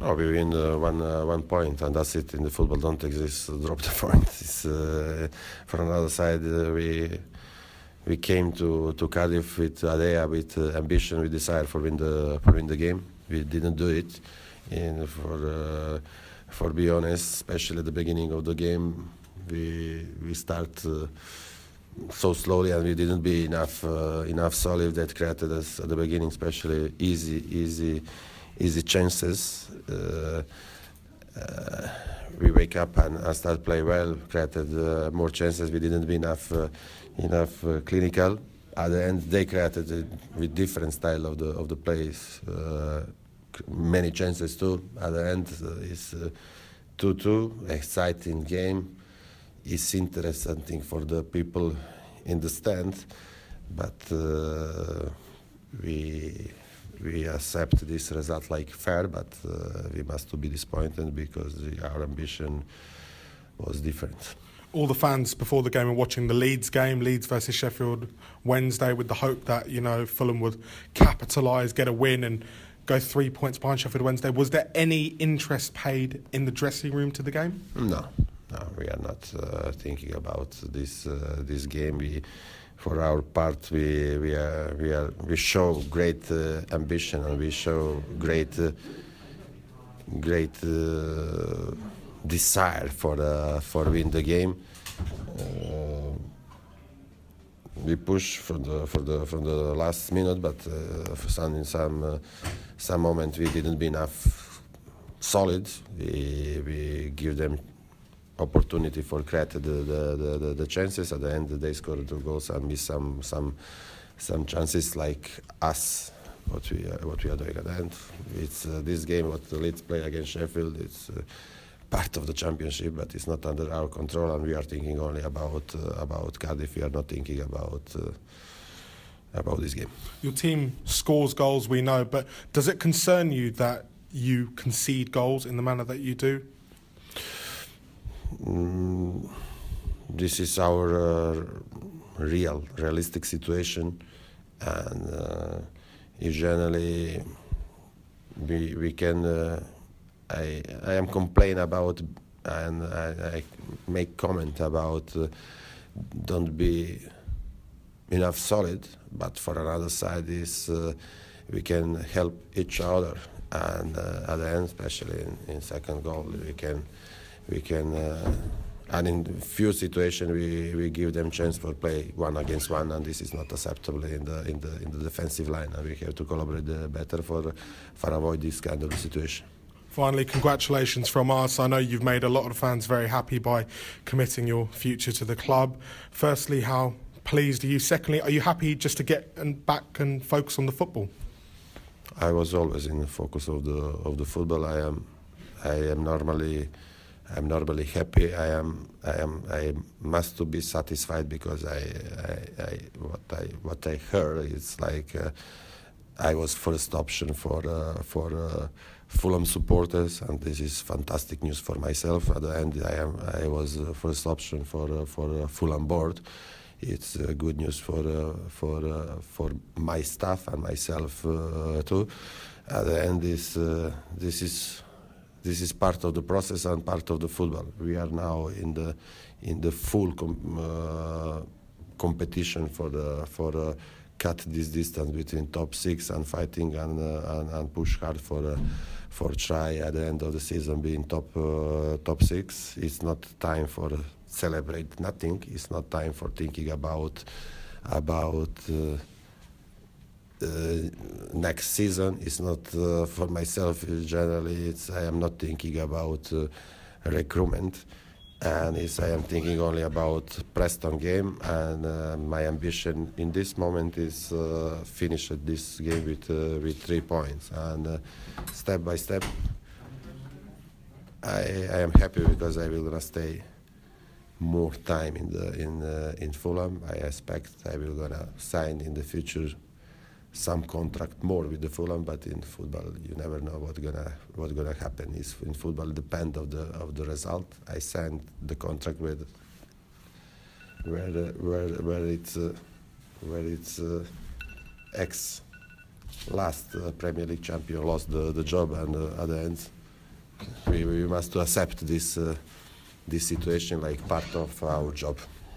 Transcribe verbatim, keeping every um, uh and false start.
Oh, we win uh, one uh, one point, and that's it. In the football, don't exist. Uh, drop the point. It's, uh, from another side, uh, we we came to, to Cardiff with idea, with uh, ambition, with desire for win the for win the game. We didn't do it, and for uh, for be honest, especially at the beginning of the game, we we start. Uh, so slowly, and we didn't be enough uh, enough solid. That created us at the beginning, especially easy easy easy chances. Uh, uh, we wake up and, and start play well, created uh, more chances. We didn't be enough uh, enough uh, clinical. At the end, they created uh, with different style of the of the plays. Uh, many chances too. At the end, uh, it's two two, exciting game. It's interesting for the people in the stand, but uh, we we accept this result like fair, but uh, we must be disappointed because our ambition was different. All the fans before the game are watching the Leeds game, Leeds versus Sheffield Wednesday, with the hope that, you know, Fulham would capitalise, get a win and go three points behind Sheffield Wednesday. Was there any interest paid in the dressing room to the game? No. No, we are not uh, thinking about this uh, this game. We, for our part, we we are, we are we show great uh, ambition, and we show great uh, great uh, desire for uh, for win the game. Uh, we push for the for the from the last minute, but uh, for some in some uh, some moment we didn't be enough solid. We we give them opportunity for create the, the, the, the chances. At the end, they scored two goals and miss some some some chances like us. What we uh, what we are doing at the end. It's uh, this game what the Leeds play against Sheffield. It's uh, part of the championship, but it's not under our control, and we are thinking only about uh, about Cardiff. We are not thinking about uh, about this game. Your team scores goals, we know, but does it concern you that you concede goals in the manner that you do? Mm, this is our uh, real, realistic situation, and uh, generally we we can. Uh, I I am complain about and I, I make comment about uh, don't be enough solid, but for another side is uh, we can help each other, and uh, at the end, especially in, in second goal, we can. We can, uh, and in few situations we, we give them chance for play one against one, and this is not acceptable in the in the in the defensive line. And we have to collaborate uh, better for for avoid this kind of situation. Finally, congratulations from us. I know you've made a lot of fans very happy by committing your future to the club. Firstly, how pleased are you? Secondly, are you happy just to get and back and focus on the football? I was always in the focus of the of the football. I am I am normally. I'm normally happy. I am. I am. I must to be satisfied because I. I, I what I. What I heard is like uh, I was first option for uh, for uh, Fulham supporters, and this is fantastic news for myself. At the end, I am. I was uh, first option for uh, for uh, Fulham board. It's uh, good news for uh, for uh, for my staff and myself uh, too. At the end, this uh, this is. This is part of the process and part of the football. We are now in the in the full com, uh, competition for the for uh, cut this distance between top six and fighting and uh, and, and push hard for uh, for try at the end of the season being top uh, top six. It's not time for uh, celebrate nothing. It's not time for thinking about about. Uh, Uh, next season. It's not uh, for myself. Generally, it's I am not thinking about uh, recruitment, and it's, I am thinking only about Preston game. And uh, my ambition in this moment is uh, finish this game with uh, with three points. And uh, step by step, I, I am happy because I will gonna stay more time in the in uh, in Fulham. I expect I will gonna sign in the future some contract more with the Fulham, but in football you never know what's gonna what's gonna happen. Is in football depend of the of the result. I signed the contract with where uh, where where it's uh, where it's uh, ex last uh, Premier League champion lost the, the job, and uh, at the end we, we must accept this uh, this situation like part of our job.